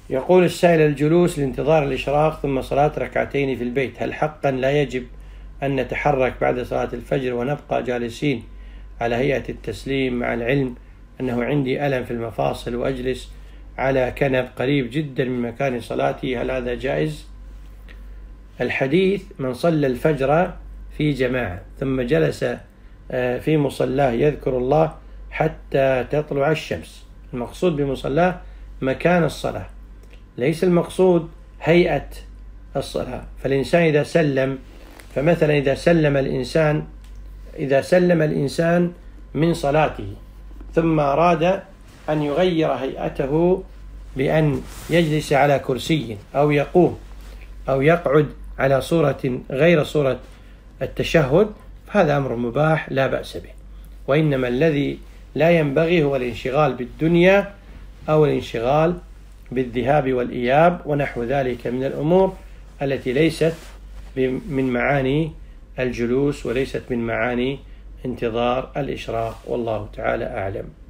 يقول السائل: الجلوس لانتظار الإشراق ثم صلاة ركعتين في البيت، هل حقا لا يجب أن نتحرك بعد صلاة الفجر ونبقى جالسين على هيئة التسليم، مع العلم أنه عندي ألم في المفاصل وأجلس على كنب قريب جدا من مكان صلاتي، هل هذا جائز؟ الحديث: من صلى الفجر في جماعة ثم جلس في مصلاه يذكر الله حتى تطلع الشمس. المقصود بمصلاه مكان الصلاة، ليس المقصود هيئة الصلاة. فالإنسان إذا سلم، فمثلا إذا سلم الإنسان من صلاته ثم أراد أن يغير هيئته بأن يجلس على كرسي أو يقوم أو يقعد على صورة غير صورة التشهد، فهذا أمر مباح لا بأس به. وإنما الذي لا ينبغي هو الانشغال بالدنيا أو الانشغال بالذهاب والإياب ونحو ذلك من الأمور التي ليست من معاني الجلوس وليست من معاني انتظار الإشراق، والله تعالى أعلم.